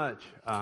much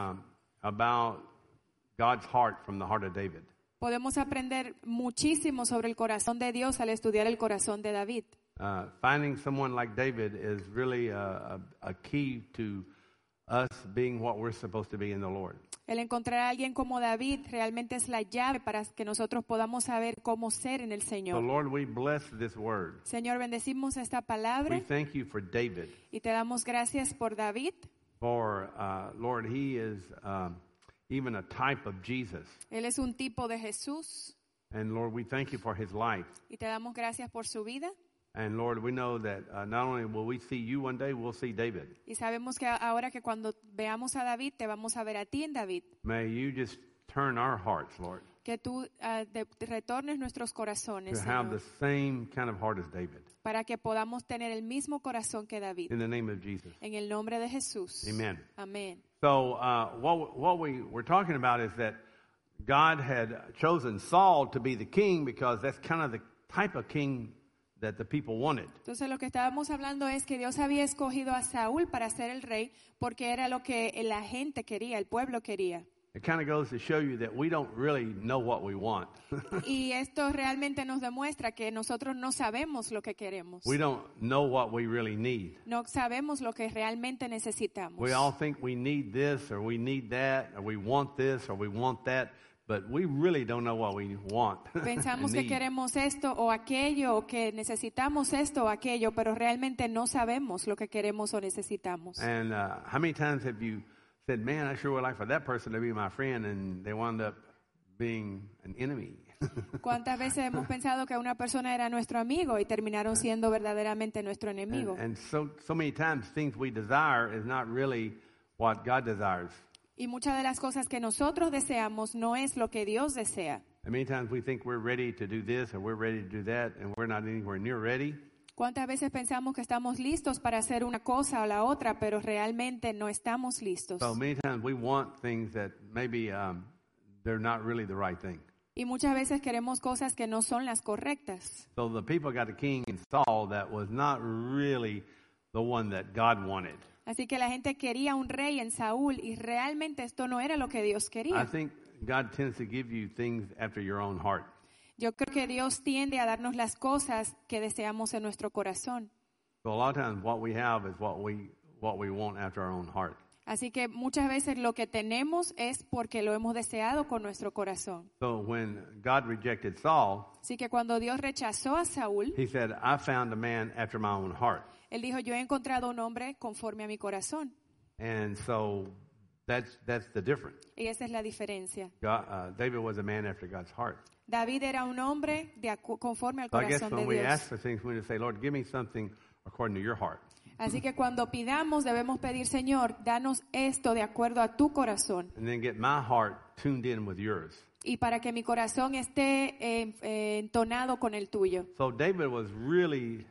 about God's heart from the heart of David. Podemos aprender muchísimo sobre el corazón de Dios al estudiar el corazón de David. Finding someone like David is really a key to us being what we're supposed to be in the Lord. El encontrar a alguien como David realmente es la llave para que nosotros podamos saber cómo ser en el So Señor. Lord, we bless this word. Señor, bendecimos esta We palabra thank you for David. y te damos gracias por David. For Lord, he is even a type of Jesus. Él es un tipo de Jesús And Lord, we thank you for his life. y te damos gracias por su vida. And Lord, we know that not only will we see you one day, we'll see David. Y sabemos que ahora que cuando veamos a David, te vamos a ver a ti en David. May you just turn our hearts, Lord, Que tú retornes nuestros corazones, to have Señor, the same kind of heart as David. para que podamos tener el mismo corazón que David. In the name of Jesus. En el nombre de Jesús. Amen. Amén. So what we were talking about is that God had chosen Saul to be the king because that's kind of the type of king that the people wanted. Entonces lo que estábamos hablando es que Dios había escogido a Saúl para ser el rey porque era lo que la gente quería, el pueblo quería. It kind of goes to show you that we don't really know what we want. Y esto realmente nos demuestra que nosotros no sabemos lo que queremos. We don't know what we really need. No sabemos lo que realmente necesitamos. We all think we need this or we need that or we want this or we want that, but we really don't know what we want. Pensamos and que need. queremos esto o aquello, o que necesitamos esto o aquello, pero realmente no sabemos lo que queremos o necesitamos. And how many times have you said, man, I sure would like for that person to be my friend, and they wound up being an enemy? ¿Cuántas veces hemos pensado que una persona era nuestro amigo y terminaron siendo verdaderamente nuestro enemigo? And so many times things we desire is not really what God desires. Y muchas de las cosas que nosotros deseamos no es lo que Dios desea. And many times we think we're ready to do this or we're ready to do that, and we're not anywhere near ready. ¿Cuántas veces pensamos que estamos listos para hacer una cosa o la otra, pero realmente no estamos listos? So many times we want things that maybe they're not really the right thing. Y muchas veces queremos cosas que no son las correctas. So the people got a king in Saul that was not really the one that God wanted. Así que la gente quería un rey en Saúl y realmente esto no era lo que Dios I quería. think God tends to give you things after your own heart. Yo creo que Dios tiende a darnos las cosas que deseamos en nuestro corazón. So a lot of times what we have is what we want after our own heart. Así que muchas veces lo que tenemos es porque lo hemos deseado con nuestro corazón. So when God rejected Saul, Así que cuando Dios rechazó a Saúl, he said, I found a man after my own heart. Él dijo, yo he encontrado un hombre conforme a mi corazón. And so that's the difference. Y esa es la diferencia. David was a man after God's heart. David era un hombre conforme al So I guess corazón when de we ask Dios. for things, we need to say, Lord, give me something according to your heart. Así que cuando pidamos debemos pedir, Señor, danos esto de acuerdo a tu corazón. And then get my heart tuned in with yours. Y para que mi corazón esté entonado con el tuyo. So David was really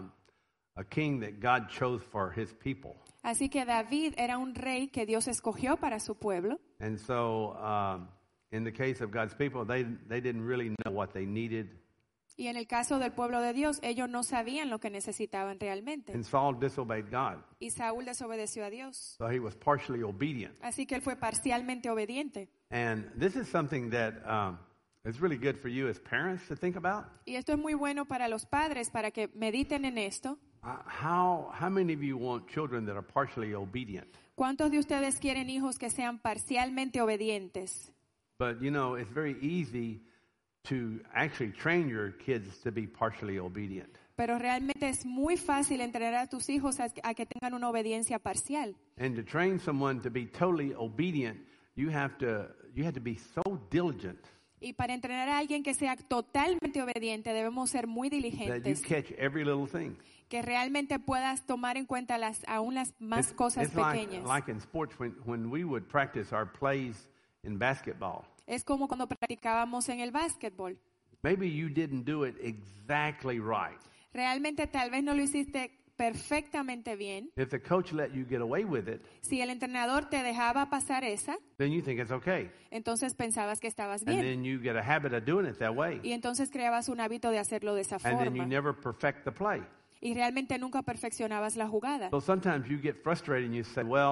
a king that God chose for his people. Así que David era un rey que Dios escogió para su pueblo. And so in the case of God's people, they didn't really know what they needed. Y en el caso del pueblo de Dios, ellos no sabían lo que necesitaban realmente. And Saul disobeyed God. Y Saúl desobedeció a Dios. So he was partially obedient. Así que él fue parcialmente obediente. And this is something that is really good for you as parents to think about. Y esto es muy bueno para los padres, para que mediten en esto. How many of you want children that are partially obedient? ¿Cuántos de ustedes quieren hijos que sean parcialmente obedientes? But you know, it's very easy to actually train your kids to be partially obedient. Pero realmente es muy fácil entrenar a tus hijos a que tengan una obediencia parcial. And to train someone to be totally obedient, you have to be so diligent Y para entrenar a alguien que sea totalmente obediente, debemos ser muy that you diligentes, catch every little thing. que realmente puedas tomar en cuenta aún las más cosas It's pequeñas. like in sports when we would practice our plays in basketball. Es como cuando practicábamos en el básquetbol. Maybe you didn't do it exactly right. Realmente tal vez no lo hiciste perfectamente bien. If the coach let you get away with it, Si el entrenador te dejaba pasar esa, then you think it's okay. entonces pensabas que estabas And bien. then you get a habit of doing it that way. Y entonces creabas un hábito de hacerlo de esa And then you forma. never perfect the play. Y realmente nunca perfeccionabas la jugada. So sometimes you get frustrated and you say, well,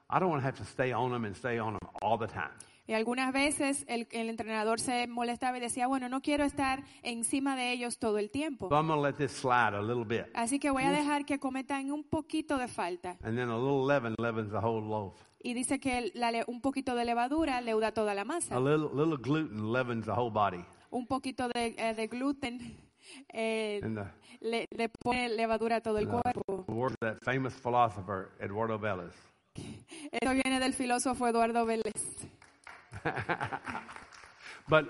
I don't want to have to stay on them and stay on them all the time. Y algunas veces el entrenador se molestaba y decía, bueno, no quiero estar encima de ellos todo el tiempo. So I'm going to let this slide a little bit. Así que voy a dejar que cometan un poquito de falta. And then a little leaven leavens the whole loaf. Y dice que un poquito de levadura leuda toda la masa. A little gluten leavens the whole body. Un poquito de gluten And le pone levadura a todo el cuerpo. the words of that famous philosopher, Eduardo Vélez. Esto viene del filósofo Eduardo Vélez. But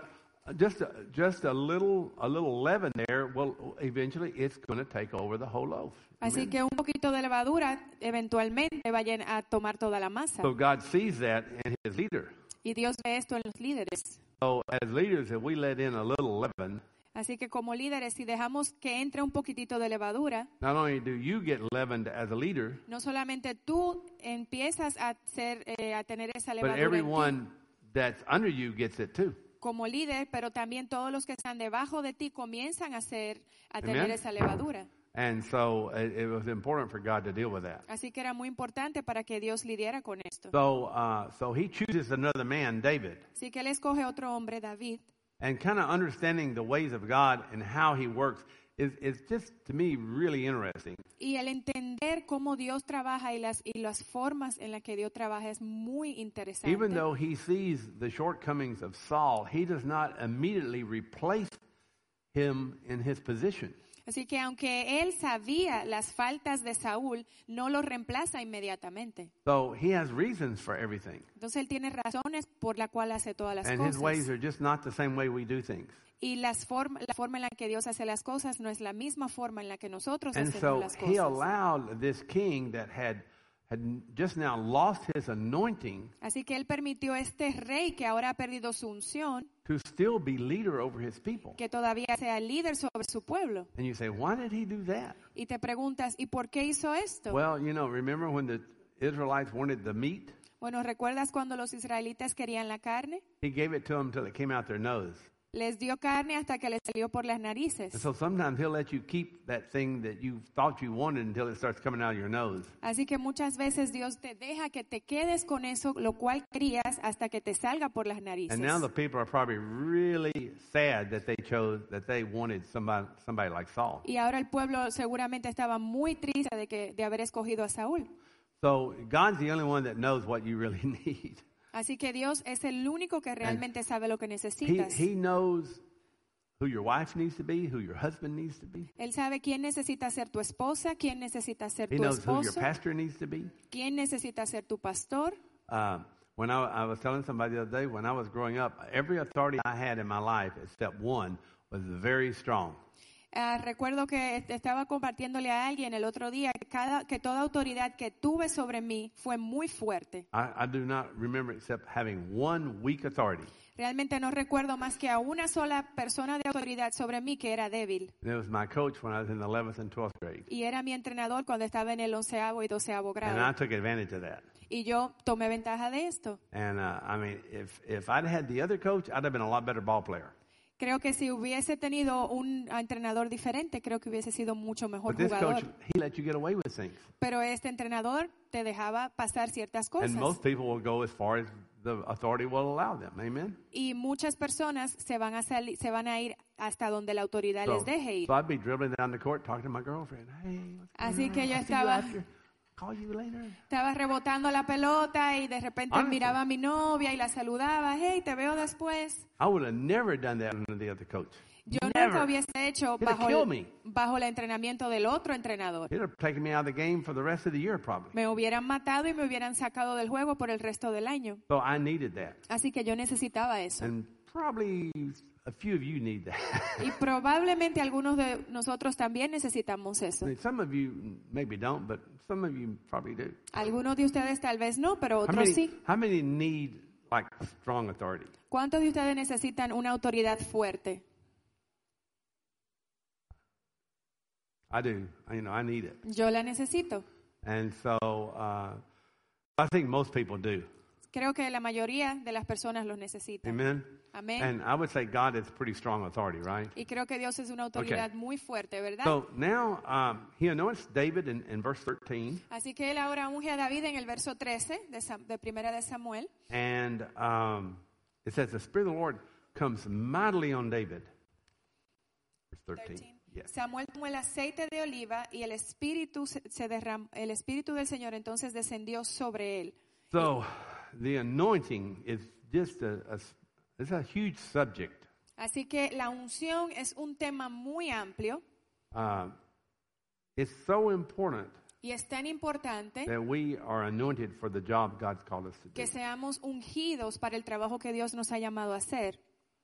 just a little leaven there, well, eventually it's going to take over the whole loaf. Así que un poquito de levadura eventualmente vayan a tomar toda la masa. So God sees that in his leader. Y Dios ve esto en los líderes. So as leaders, if we let in a little leaven, Así que como líderes, si dejamos que entre un poquitito de levadura, not only do you get leavened as a leader, no solamente tú empiezas a tener esa but levadura en everyone that's under you gets it too. ti como líder, pero también todos los que están debajo de ti comienzan a tener Amen. esa levadura. And so it was important for God to deal with that. Así que era muy importante para que Dios lidiara con esto. So he chooses another man, David, Así que él escoge otro hombre, David, and kind of understanding the ways of God and how he works is just, to me, really interesting. y el entender cómo Dios trabaja y las formas en las que Dios trabaja es muy interesante. Even though he sees the shortcomings of Saul, he does not immediately replace him in his position. Así que aunque él sabía las faltas de Saúl, no lo reemplaza inmediatamente. So he has reasons for everything. Entonces él tiene razones por la cual hace todas las And his ways cosas. are just not the same way we do things. Y la forma en la que Dios hace las cosas no es la misma forma en la que nosotros And hacemos so las he cosas. allowed this king that had just now lost his anointing Así que él permitió a este rey que ahora ha perdido su unción, to still be leader over his people. que todavía sea líder sobre su pueblo. And you say, why did he do that? Y te preguntas, ¿y por qué hizo esto? Well, remember when the Israelites wanted the meat? Bueno, ¿recuerdas cuando los israelitas querían la carne? He gave it to them till it came out their nose. Les dio carne hasta que les salió por las And narices. so sometimes he'll let you keep that thing that you thought you wanted until it starts coming out of your nose. Así que muchas veces Dios te deja que te quedes con eso, lo cual querías, hasta que te salga por las narices. And now the people are probably really sad that they wanted somebody like Saul. Y ahora el pueblo seguramente estaba muy triste de haber escogido a Saúl. So God's the only one that knows what you really need. Así que Dios es el único que realmente sabe lo que necesitas. He knows who your wife needs to be, who your husband needs to be. Él sabe quién necesita ser tu esposa, quién necesita ser He tu knows who your esposo, pastor needs to be. quién necesita ser tu pastor. When I was telling somebody the other day, when I was growing up, every authority I had in my life, except one, was very strong. Recuerdo que estaba compartiéndole a alguien el otro día que toda autoridad que tuve sobre mí fue muy fuerte. I do not remember except having one weak authority. Realmente no recuerdo más que a una sola persona de autoridad sobre mí que era débil. And it was my coach when I was in the 11th and 12th grade. Y era mi entrenador cuando estaba en el 11º y 12º And grado. I took advantage of that. Y yo tomé ventaja de esto. And if I'd had the other coach, I'd have been a lot better ball player. Creo que si hubiese tenido un entrenador diferente, creo que hubiese sido mucho mejor But this jugador. coach, he let you get away with things. Pero este entrenador te dejaba pasar ciertas cosas. And most people will go as far as the authority will allow them. Amen? Y muchas personas se van a ir hasta donde la autoridad les deje ir. So I'd be dribbling down the court talking to my girlfriend. Hey, what's going Así on? que yo I'll see you estaba- after. Call you later. Estaba rebotando la pelota y de repente Honestly. miraba a mi novia y la saludaba. Hey, te veo después. I would have never done that under the other coach. Yo Never. nunca hubiese hecho He'd have killed me. bajo el entrenamiento del otro entrenador. He'd have taken me out of the game for the rest of the year probably. Me hubieran matado y me hubieran sacado del juego por el resto del año. So I needed that. Así que yo necesitaba eso. And probably a few of you need that. Y probablemente algunos de nosotros también necesitamos eso. Some of you maybe don't, but some of you probably do. Algunos de ustedes tal vez no, pero How otros sí. many need like strong authority? ¿Cuántos de ustedes necesitan una autoridad fuerte? I do. I need it. Yo la necesito. And so I think most people do. Creo que la mayoría de las personas los necesitan. Amen? Amén. And I would say God is pretty strong authority, right? Y creo que Dios es una autoridad muy fuerte, ¿verdad? So now he anoints David in verse 13. Así que él ahora unge a David en el verso 13 de Primera de Samuel. And it says, the Spirit of the Lord comes mightily on David. Verse 13. Yes. Samuel tomó el aceite de oliva y el espíritu el espíritu del Señor entonces descendió sobre él. So the anointing is just it's a huge subject. Así que la unción es un tema muy amplio It's so important y es tan importante that we are anointed for the job God's called us to do. que seamos ungidos para el trabajo que Dios nos ha llamado a hacer.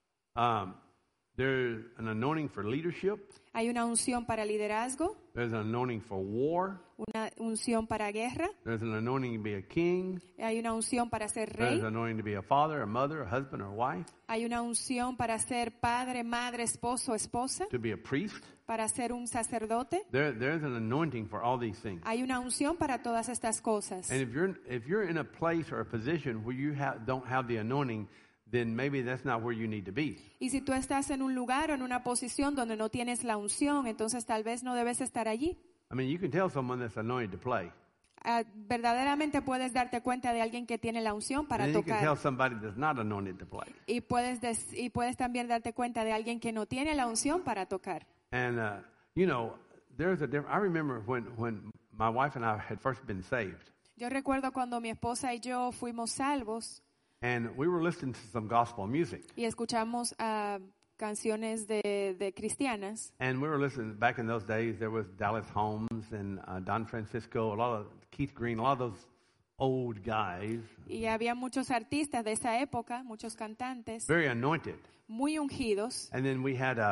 There's an anointing for leadership. Hay una unción para liderazgo, There's an anointing for war. una unción para guerra, There's an anointing to be a king. hay una unción para ser There's rey, an anointing to be a father, a mother, a husband, or wife. hay una unción para ser padre, madre, esposo, esposa, To be a priest. para ser un sacerdote. There's an anointing for all these things. Hay una unción para todas estas cosas. And if you're in a place or a position where you don't have the anointing, then maybe that's not where you need to be. Y si tú estás en un lugar o en una posición donde no tienes la unción, entonces tal vez no debes estar allí. I mean, you can tell someone that's anointed to play. Verdaderamente puedes darte cuenta de alguien que tiene la unción para And then you can tell tocar. somebody that's not anointed to play. Y puedes también darte cuenta de alguien que no tiene la unción para tocar. And you know, there's a difference. I remember when my wife and I had first been saved, Yo recuerdo cuando mi esposa y yo fuimos salvos and we were listening to some gospel music. y escuchamos canciones de cristianas. And we were listening, back in those days, there was Dallas Holmes and Don Francisco, a lot of Keith Green, a lot of those old guys, Y había muchos artistas de esa época, muchos cantantes, very anointed. muy ungidos. And then we had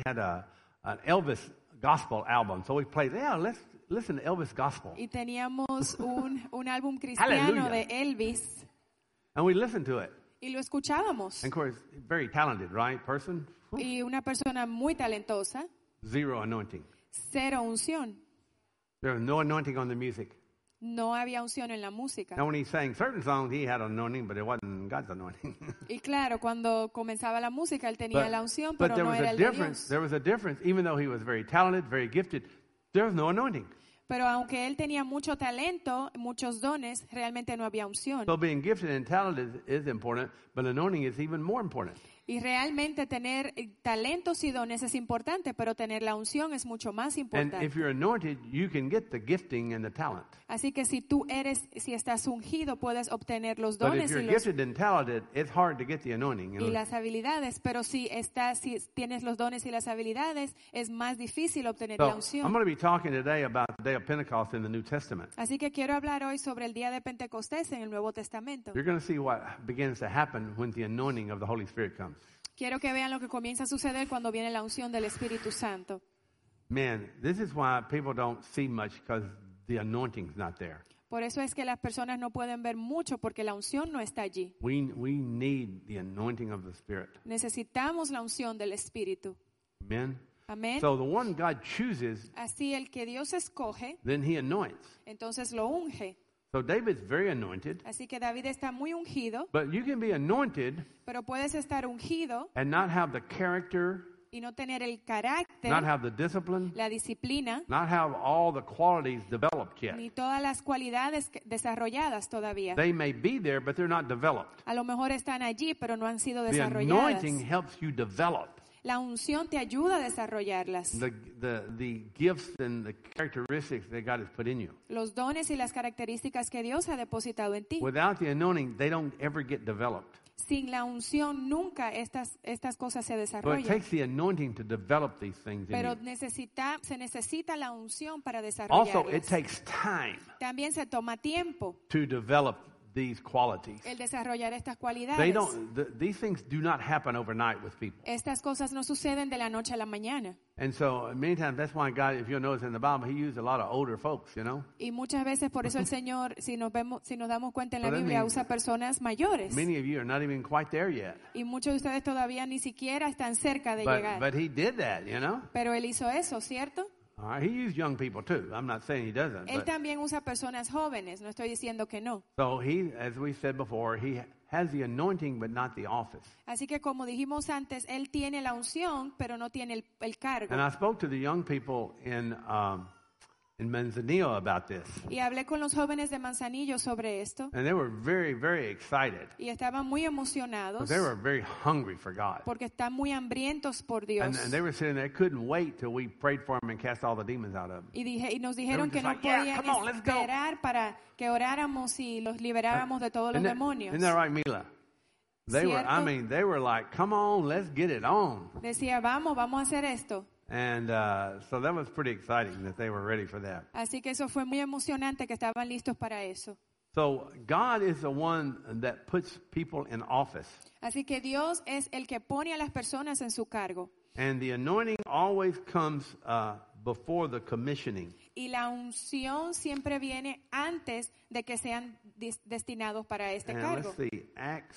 an Elvis gospel album. So we played, let's listen to Elvis gospel. Y teníamos un álbum cristiano Hallelujah. de Elvis And we listened to it. y lo escuchábamos. And of course, very talented, right, person? Y una persona muy talentosa, Zero anointing. cero unción. There was no anointing on the music. No había unción en la música. And when he sang certain songs, he had anointing, but it wasn't God's anointing. Y claro, cuando comenzaba la música, él tenía la unción, pero there no was era a el de difference. Dios. There was a difference. Even though he was very talented, very gifted, there was no anointing. Pero aunque él tenía mucho talento, muchos dones, realmente no había unción. So being gifted and talented is important, but anointing is even more important. Y realmente tener talentos y dones es importante, pero tener la unción es mucho más And importante. if you're anointed, you can get the gifting and the talent. Así que si estás ungido, puedes obtener los But if dones you're gifted and talented, it's hard to get the anointing. y las habilidades. Pero si tienes los dones y las habilidades, es más difícil obtener la So I'm unción. going to be talking today about the day of Pentecost in the New Testament. Así que quiero hablar hoy sobre el día de Pentecostés en el Nuevo Testamento. You're going to see what begins to happen when the anointing of the Holy Spirit comes. Quiero que vean lo que comienza a suceder cuando viene la unción del Espíritu Santo. Man, this is why people don't see much, because the anointing's not there. Por eso es que las personas no pueden ver mucho porque la unción no está allí. We need the anointing of the Spirit. Necesitamos la unción del Espíritu. Amen? Amén. So the one God chooses, Así el que Dios escoge, then he anoints. entonces lo unge. So David's very anointed, Así que David está muy ungido, but you can be anointed pero puedes estar ungido and not have the character, y no tener el carácter, not have the discipline, la disciplina, not have all the qualities developed yet. ni todas las cualidades desarrolladas todavía. They may be there, but they're not developed. A lo mejor están allí, pero no han sido The desarrolladas. anointing helps you develop La unción te ayuda a desarrollarlas. the gifts and the characteristics that God has put in you. Los dones y las características que Dios ha depositado en ti. Without the anointing, they don't ever get developed. Sin la unción nunca estas cosas se So it desarrollan. takes the anointing to develop these things in Pero you. se necesita la unción para Also, it desarrollarlas. takes time También se toma tiempo to develop these qualities. el desarrollar estas They cualidades. these things do not happen overnight with people. Estas cosas no suceden de la noche a la mañana. And so many times that's why God, if you'll notice in the Bible, he used a lot of older folks, you know. Y muchas veces por eso el Señor, si nos damos cuenta en la But that Biblia, means- usa personas mayores. Many of you are not even quite there yet. Y muchos de ustedes todavía ni siquiera están cerca de But llegar. he did that, you know. Pero Él hizo eso, ¿cierto? All right, he used young people too. I'm not saying he doesn't. Él But, también usa personas jóvenes, no estoy diciendo que no. so he, as we said before, he has the anointing but not the office. Así que como dijimos antes, él tiene la unción, pero no tiene el cargo. And I spoke to the young people in Manzanillo about this. Y hablé con los jóvenes de Manzanillo sobre esto And they were very, very excited. y estaban muy emocionados Because they were very hungry for God. porque están muy hambrientos por Dios. And they were sitting there, couldn't wait till we prayed for them and cast all the demons out of them. Y nos dijeron They que were no just like, "Yeah, podían come on, let's go." esperar para que oráramos y los liberáramos de todos los demonios. Isn't that right, Mila? They were, I Cierto. mean, they were like, come on, let's get it on. Decía, vamos a hacer esto. And so that was pretty exciting that they were ready for that. Así que eso fue muy emocionante que estaban listos para eso. So God is the one that puts people in office. Así que Dios es el que pone a las personas en su cargo. And the anointing always comes before the commissioning. Y la unción siempre viene antes de que sean destinados para este And cargo. let's see, Acts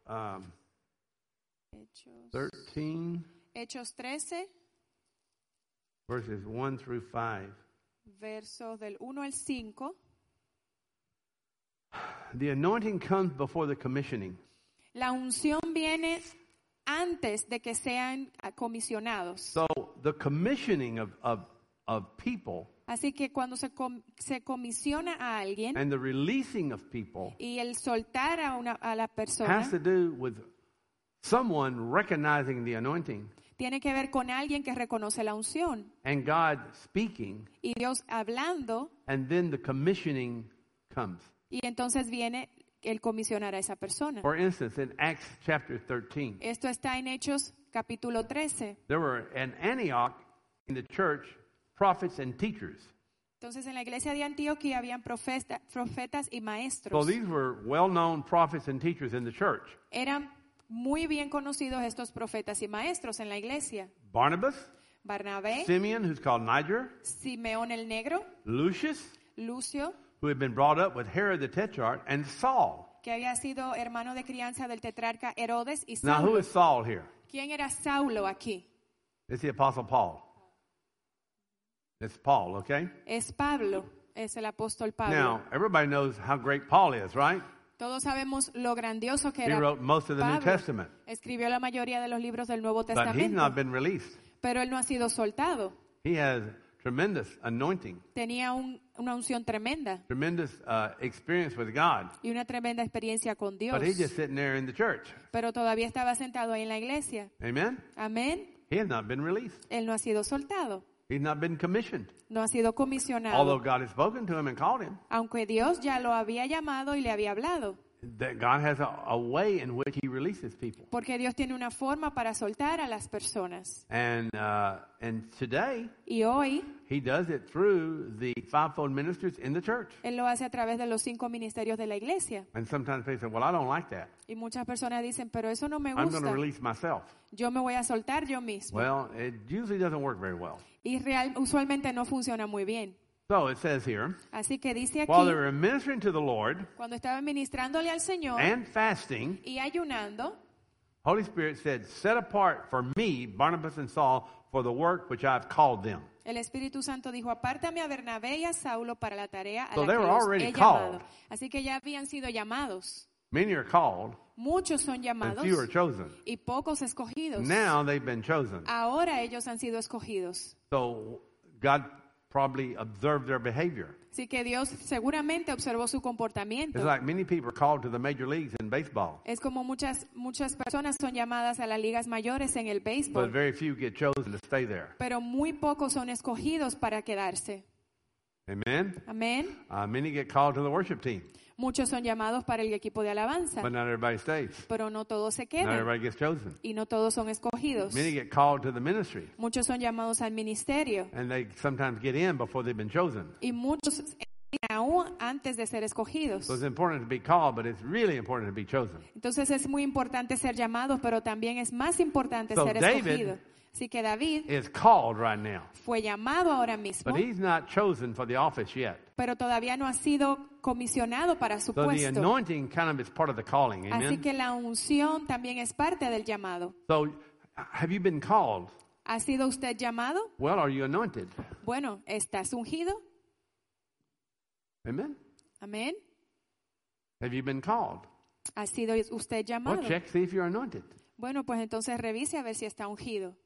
Hechos, 13, Hechos 13, verses 1 through 5. versos del 1 al 5. The anointing comes before the commissioning. La unción viene antes de que sean comisionados. So the commissioning of people Así que cuando se comisiona a alguien and the releasing of people y el soltar a la persona has to do with someone recognizing the anointing tiene que ver con alguien que reconoce la unción and God speaking, y Dios hablando, and then the commissioning comes. y entonces viene el comisionar a esa persona. For instance, in Acts chapter 13, Esto está en Hechos capítulo 13. there were in Antioch in the church prophets and teachers. Entonces en la iglesia de Antioquía habían profetas y So maestros. these were well-known prophets and teachers in the church. Eran muy bien conocidos estos profetas y maestros en la iglesia. Barnabas, Barnabé, Simeon, who's called Niger, Simeón el Negro, Lucius, Lucio, who had been brought up with Herod the Tetrarch, and Saul. que había sido hermano de crianza del tetrarca Herodes y Now, who Saulo. is Saul here? ¿Quién era Saulo aquí? It's the Apostle Paul. It's Paul, okay? Es Pablo, es el apóstol Pablo. Now, everybody knows how great Paul is, right? Todos sabemos lo grandioso que He era wrote most of the New Pablo. Testament. Escribió la mayoría de los libros del Nuevo But he's Testamento, not been released. pero él no ha sido soltado. He has tremendous anointing, Tenía una unción tremenda tremendous experience with God. y una tremenda experiencia con Dios, But he's just sitting there in the church. pero todavía estaba sentado ahí en la iglesia. Amen? Amén. He has not been released. Él no ha sido soltado, He's not been commissioned. no ha sido comisionado, Although God has spoken to him and called him. aunque Dios ya lo había llamado y le había hablado. That God has a way in which he releases people. Porque Dios tiene una forma para soltar a las personas. And today, Y hoy, he does it through the fivefold ministers in the church. Él lo hace a través de los 5 ministerios de la iglesia. And sometimes they say, well, I don't like that. Y muchas personas dicen, pero eso no me I'm going to gusta. release myself. Yo me voy a soltar yo mismo. Well, it usually doesn't work very well. Y usualmente no funciona muy bien. So it says here, Así que dice aquí, while they were ministering to the Lord cuando estaba ministrándole al Señor and fasting, y ayunando, Holy Spirit said, set apart for me, Barnabas and Saul, for the work which I've called them. el Espíritu Santo dijo, apártame a Bernabé y a Saulo para la tarea a So la they que were los already he llamado. called. Así que ya habían sido llamados. Many are called, Muchos son and llamados few are chosen. y pocos escogidos. Now they've been chosen. Ahora ellos han sido escogidos. So God probably observed their behavior. Así que Dios seguramente observó su comportamiento. It's like many people are called to the major leagues in baseball, Es como muchas personas son llamadas a las ligas mayores en el but béisbol, very few get chosen to stay there. pero muy pocos son escogidos para quedarse. Amen? Amén. Many get called to the worship team, Muchos son llamados para el equipo de alabanza, but not everybody stays. pero no todos se Not quedan everybody gets chosen. y no todos son escogidos. Many get called to the ministry, Muchos son llamados al ministerio and they sometimes get in before they've been chosen. y muchos aún antes de ser escogidos. So it's important to be called, but it's really important to be chosen. Entonces es muy importante ser llamados, pero también es más importante So ser David escogido. Así que David Is called right now, fue llamado ahora mismo, but he's not chosen for the office yet. pero todavía no ha sido comisionado para su So the puesto. anointing kind of is part of the calling. Así Amen? que la unción también es parte del llamado. So have you been called? ¿Ha sido usted llamado? Well, are you anointed? Bueno, ¿estás ungido? Amen. Amén. Have you been called? ¿Ha sido usted Well, llamado? check, see if you're anointed. Bueno, pues entonces revise a ver si está ungido.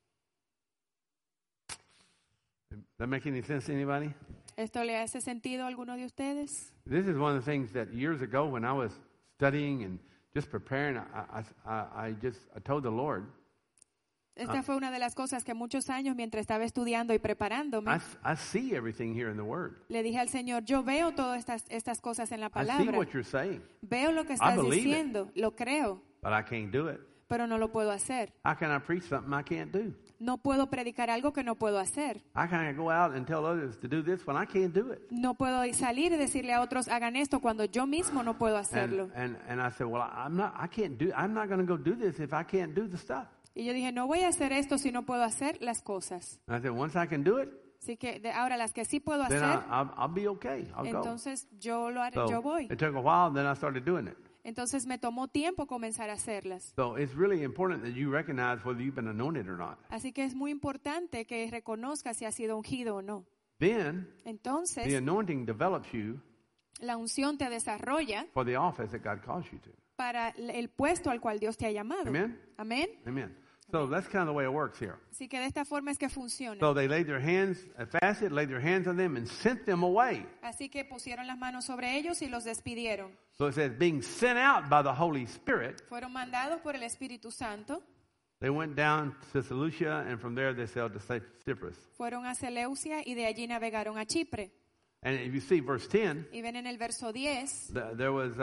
Does that make any sense to anybody? ¿Esto le hace sentido a alguno de ustedes? This is one of the things that years ago when I was studying and just preparing, I told the Lord, Esta fue una de las cosas que muchos años, mientras estaba estudiando y preparándome, I see everything here in the Word. le dije al Señor, yo veo todas estas cosas en la I see palabra. what you're saying, Veo lo que estás believe it. diciendo, lo creo, but I can't do it. pero no lo puedo hacer. How can I preach something I can't do? No puedo predicar algo que no puedo hacer. How can I go out and tell others to do this when I can't do it? No puedo salir y decirle a otros hagan esto cuando yo mismo no puedo hacerlo. And I said, well, I'm not going to go do this if I can't do the stuff. Y yo dije, no voy a hacer esto si no puedo hacer las cosas. And I said, once I can do it, Así que ahora las que sí puedo then hacer, I'll be okay. I'll go. entonces yo lo haré, So yo voy. it took a while, then I started doing it. Entonces me tomó tiempo comenzar a hacerlas. So it's really important that you recognize whether you've been anointed or not. Así que es muy importante que reconozca si ha sido ungido o no. Then the Entonces, anointing develops you la unción te desarrolla for the office that God calls you to. para el puesto al cual Dios te ha llamado. Amen? Amén. Amen. So that's kind of the way it works here. Así que de esta forma es que funciona. So they laid their hands, fasted, laid their hands on them and sent them away. Así que pusieron las manos sobre ellos y los despidieron. So it says, being sent out by the Holy Spirit, Fueron mandados por el Espíritu Santo. they went down to Seleucia, and from there they sailed to Cyprus. Fueron a Seleucia y de allí navegaron a Chipre. And if you see verse 10, Y ven en el verso 10, there was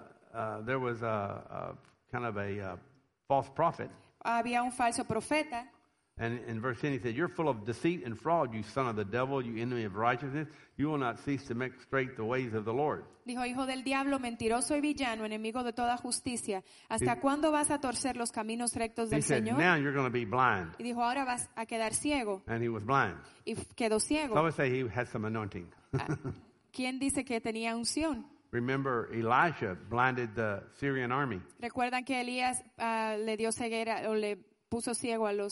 a kind of a false prophet. había un falso profeta. And in verse 10 he said, you're full of deceit and fraud, you son of the devil, you enemy of righteousness. You will not cease to make straight the ways of the Lord. Dijo, hijo del diablo, mentiroso y villano, enemigo de toda justicia. ¿Hasta cuándo vas a torcer los caminos rectos He del said, Señor? now you're going to be blind. Y dijo, ahora vas a quedar ciego. And he was blind. Y quedó So I ciego. would say he had some anointing. ¿Quién dice que tenía unción? Remember, Elisha blinded the Syrian army. Recuerdan que Elías le dio ceguera o le puso ciego al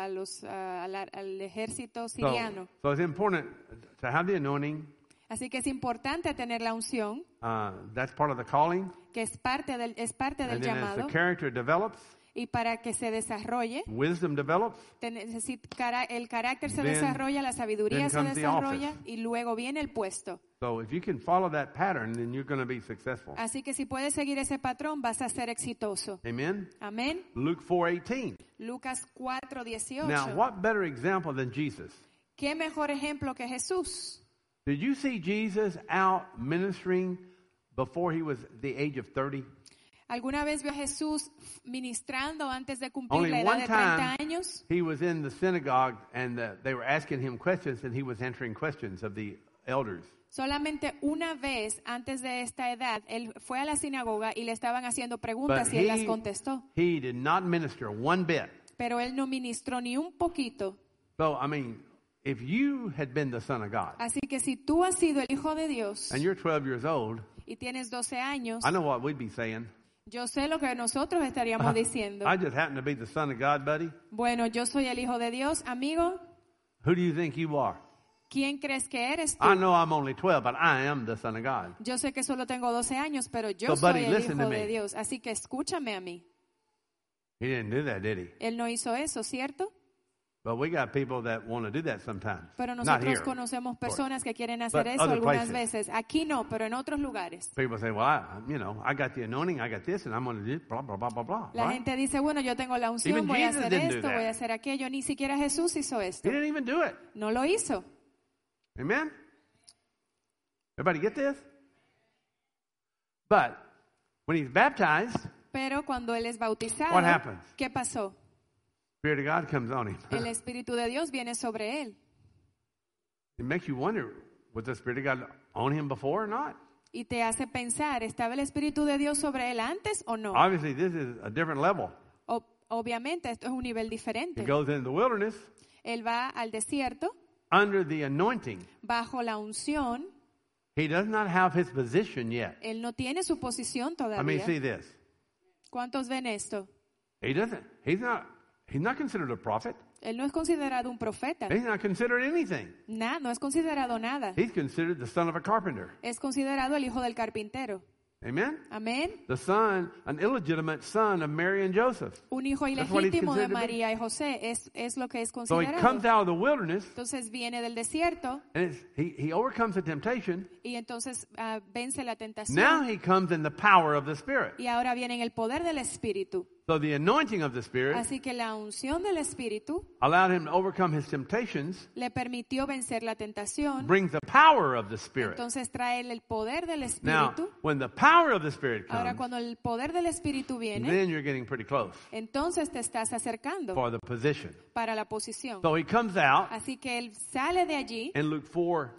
ejército siriano. So it's important to have the anointing. Así que es importante tener la unción, That's part of the calling. que es parte del And then as llamado, the character develops, y para que se desarrolle, wisdom develops, el carácter se Then- desarrolla, la sabiduría then se comes the desarrolla office. y luego viene el puesto. so if you can follow that pattern, then you're going to be successful. Así que si puedes seguir ese patrón, vas a ser exitoso. Amen? Amén. Luke 4:18. Lucas 4:18. Now, what better example than Jesus? ¿Qué mejor ejemplo que Jesús? Did you see Jesus out ministering before he was the age of 30? ¿Alguna vez vio a Jesús ministrando antes de cumplir Only la edad one de 30 time años? he was in the synagogue and they were asking him questions and he was answering questions of the elders. Solamente una vez antes de esta edad, él fue a la sinagoga y le estaban haciendo preguntas But y él las contestó. he did not minister one bit. Pero él no ministró ni un poquito. So, I mean, if you had been the Son of God Así que si tú has sido el Hijo de Dios and you're 12 years old, y tienes 12 años, I know what we'd be saying. yo sé lo que nosotros estaríamos diciendo. I just happen to be the Son of God, buddy. Bueno, yo soy el Hijo de Dios, amigo. Who do you think you are? ¿Quién crees que eres tú? I know I'm only 12, but I am the Son of God. Yo sé que solo tengo 12 años, pero yo So, buddy, soy el listen to Hijo me. de Dios. Así que escúchame a mí. He didn't do that, did he? Él no hizo eso, ¿cierto? But we got people that want to do that sometimes. Pero Not nosotros here. conocemos personas que quieren hacer But eso other algunas places. veces. Aquí no, pero en otros lugares. People say, well, I got the anointing, I got this, and I'm going to do blah, blah, blah, blah, blah. La Right? gente dice, bueno, yo tengo la unción, Even voy a Jesus hacer didn't do esto, that. voy a hacer aquello. Ni siquiera Jesús hizo esto. He didn't even do it. No lo hizo. Amen? Everybody get this? But when he's baptized, Pero cuando él es bautizado, What happens? ¿qué pasó? Spirit of God comes on him. El Espíritu de Dios viene sobre él. It makes you wonder, was the Spirit of God on him before or not? Y te hace pensar, ¿estaba el Espíritu de Dios sobre él antes o no? Obviously, this is a different level. Obviamente, esto es un nivel diferente. He goes into the wilderness Él va al desierto under the anointing. bajo la unción. He does not have his position yet. Él no tiene su posición I mean, todavía. see this. ¿Cuántos ven esto? He's not considered a prophet. Él no es considerado un profeta. He's not considered anything. No es considerado nada. He's considered the son of a carpenter. Es considerado el hijo del carpintero. Amen? Amén. The son, an illegitimate son of Mary and Joseph. Un hijo That's what he's ilegítimo de considered to be. María y José es lo que es So he comes considerado. out of the wilderness, Entonces viene del desierto and he overcomes the temptation. y entonces vence la Now tentación. he comes in the power of the Spirit. Y ahora viene en el poder del Espíritu. So the anointing of the Spirit Así que la unción del Espíritu allowed him to overcome his temptations, le permitió vencer la tentación. brings the power of the Spirit. Entonces trae el poder del Now, Espíritu. when the power of the Spirit Ahora comes, cuando el poder del Espíritu viene, then you're getting pretty close entonces te estás acercando for the position. para la posición. So he comes out Así que él sale de allí in Luke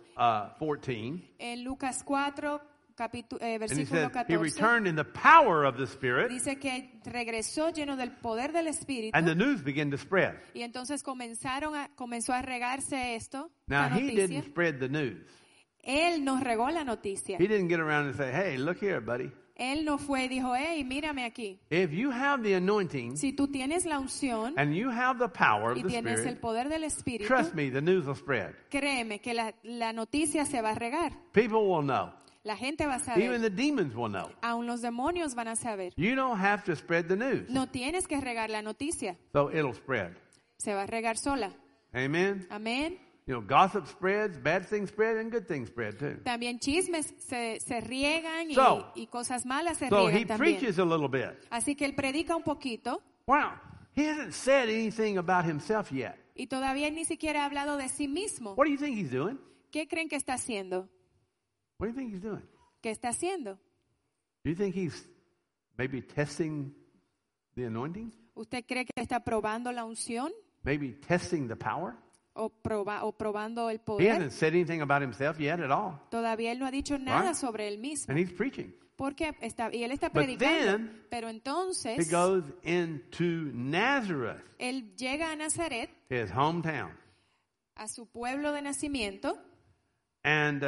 4:14, en Lucas 4, and he versículo says he 14. returned in the power of the Spirit, Dice que regresó lleno del poder del Espíritu. and the news began to spread. Y entonces comenzó a regarse esto, Now la he noticia. didn't spread the news. Él nos regó la noticia. He didn't get around and say, "Hey, look here, buddy. Él no fue y dijo, hey, mírame aquí. If you have the anointing Si tú tienes la unción and you have the power of y the tienes el Spirit, poder del Espíritu, trust me, the news will spread. créeme que la noticia se va a regar. People will know. La gente va a Even saber. the demons will know. Aún los demonios van a saber. You don't have to spread the news. No tienes que regar la noticia. So it'll spread. Se va a regar sola. Amen? Amén. You know, gossip spreads, bad things spread, and good things spread too. También chismes se riegan So- y cosas malas se So he riegan también. preaches a little bit. Así que él predica un poquito Wow. He hasn't said anything about himself yet. y todavía ni siquiera ha hablado de sí mismo. What do you think he's doing? ¿Qué creen que está haciendo? What do you think he's doing? ¿Qué está haciendo? Do you think he's maybe testing the anointing? ¿Usted cree que está probando la unción Maybe testing the power? o probando el He poder? hasn't said anything about himself yet at all. Todavía él no ha dicho nada Right. sobre él mismo. And he's preaching. Porque y él está But predicando. then, Pero He entonces goes into Nazareth, él llega a Nazaret, his hometown. a su pueblo de nacimiento, And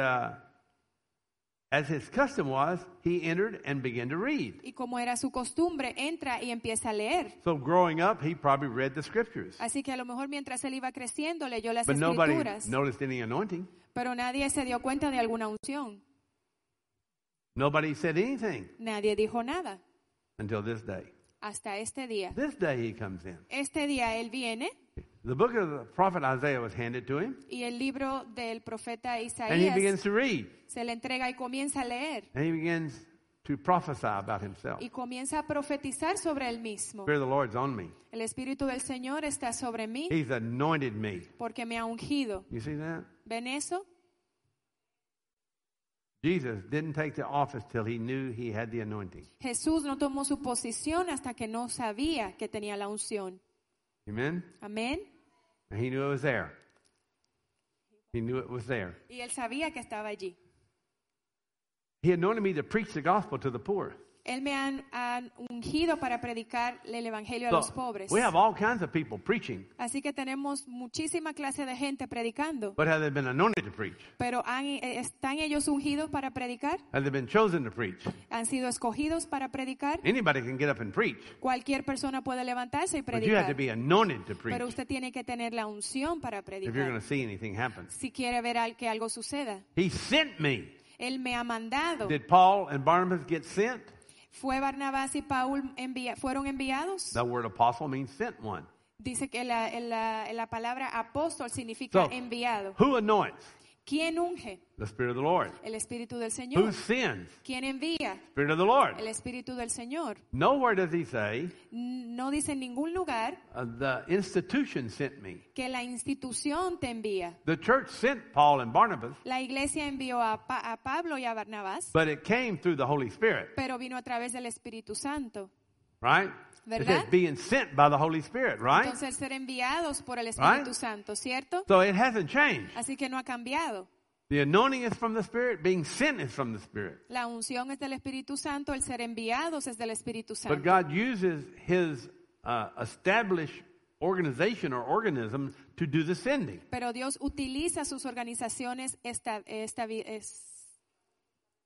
as his custom was, he entered and began to read. y como era su costumbre, entra y empieza a leer. So growing up, he probably read the scriptures. Así que a lo mejor mientras él iba creciendo, leyó las But nobody escrituras, noticed any anointing. pero nadie se dio cuenta de alguna unción. Nobody said anything Nadie dijo nada until this day. hasta este día. This day he comes in. Este día él viene The book of the prophet Isaiah was handed to him, y el libro del profeta and he Isaías begins to read. se le entrega y comienza a leer And he begins to prophesy about himself. y comienza a profetizar sobre él mismo. The Spirit of the Lord's on me. El Espíritu del Señor está sobre mí He's anointed me. porque me ha ungido. You see that? ¿Ven eso? Jesus didn't take the office till he knew he had the anointing. Jesús no tomó su posición hasta que no sabía que tenía la unción. Amen? Amén. And he knew it was there. He knew it was there. Y él sabía que estaba allí. He anointed me to preach the gospel to the poor. Él me ha ungido para predicar el evangelio a los So, pobres. we have all kinds of people preaching, Así que tenemos muchísima clase de gente predicando. but have they been anointed to preach? Pero ¿están ellos ungidos para predicar? Have they been chosen to preach? ¿Han sido escogidos para predicar? Anybody can get up and preach, Cualquier persona puede levantarse y but you have to predicar. be anointed to preach Pero usted tiene que tener la unción para if you're going predicar. to see anything happen. Si quiere ver que algo suceda. He sent me. Él me ha mandado. Did Paul and Barnabas get sent? ¿Fue Barnabás y Paul fueron enviados? The word apostle means sent one. Dice que la palabra apóstol significa So, enviado. who anoints? ¿Quién unge? The Spirit of the Lord. El Espíritu del Who Señor. sends? ¿Quién envía? Spirit of the Lord. El Espíritu del Señor. Nowhere does he say, No dice en ningún lugar the institution sent me. que la institución te envía. The church sent Paul and Barnabas, La iglesia envió a Pablo y a Barnabás, but it came through the Holy Spirit, pero vino a través del Espíritu Santo. right? It ¿Verdad? says being sent by the Holy Spirit, right? Entonces ser enviados por el Espíritu Right. Santo, ¿cierto? So it hasn't changed. Así que no ha cambiado. The anointing is from the Spirit, being sent is from the Spirit. La unción es del Espíritu Santo, el ser enviados es del Espíritu But Santo. God uses his established organization or organism to do the sending. Pero Dios utiliza sus organizaciones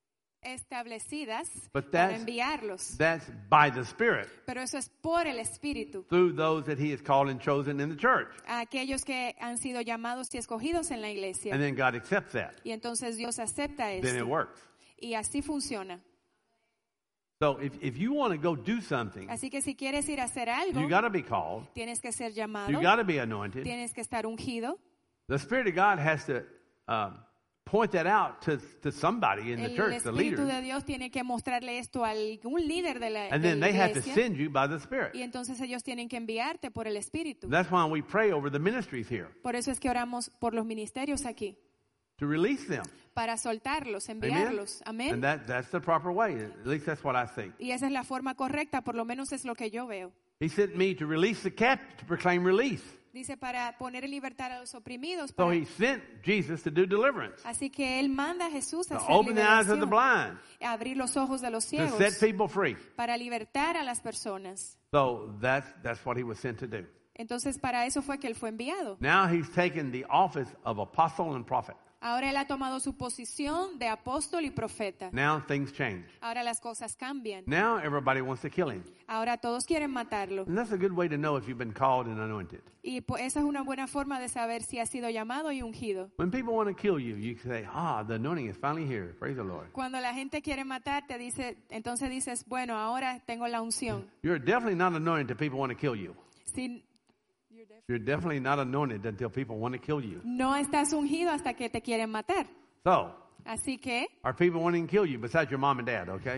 establecidas But para that's- enviarlos. That's by the Spirit, Pero eso es por el Espíritu. through those that He has called and chosen in the church. A aquellos que han sido llamados y escogidos en la iglesia. And then God accepts that. Y entonces Dios acepta Then it esto. works. Y así funciona. So if you want to go do something, Así que si quieres ir a hacer algo, you got to be called. tienes que ser llamado, You got to be anointed. tienes que estar ungido. The Spirit of God has to point that out to somebody in the El church, the Espíritu leader. de Dios tiene que mostrarle esto a algún líder de la, And de then la they have to iglesia. send you by the Spirit. Y entonces ellos tienen que enviarte por el Espíritu. That's why we pray over the ministries here, Por eso es que oramos por los ministerios aquí. to release them. Para soltarlos, Amen? enviarlos. Amén. And that's the proper way. At least that's what I think. Y esa es la forma correcta, por lo menos es lo que yo veo. He sent me to release the captive, to proclaim release. Dice para poner en libertad a los oprimidos. So para- he sent Jesus to do deliverance, Así que Él manda a Jesús a to hacer open the eyes of the liberación, blind, a abrir los ojos de los to ciegos, set people free. para libertar a las personas. So that's what he was sent to do. Entonces para eso fue que Él fue enviado. Now he's taken the office of apostle and prophet. Ahora Él ha tomado su posición de apóstol y profeta. Now things change. Ahora las cosas cambian. Now everybody wants to kill him. Ahora todos quieren matarlo. And that's a good way to know if you've been called and anointed. Y esa es una buena forma de saber si ha sido llamado y ungido. When people want to kill you, you say, the anointing is finally here. Praise the Lord. Cuando la gente quiere matarte, entonces dices, bueno, ahora tengo la unción. You're definitely not anointed until people want to kill you. Si You're definitely not anointed until people want to kill you. no estás ungido hasta que te quieren matar. So, Así que are people wanting to kill you besides your mom and dad, okay?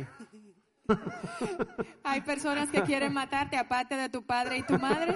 hay personas que quieren matarte aparte de tu padre y tu madre.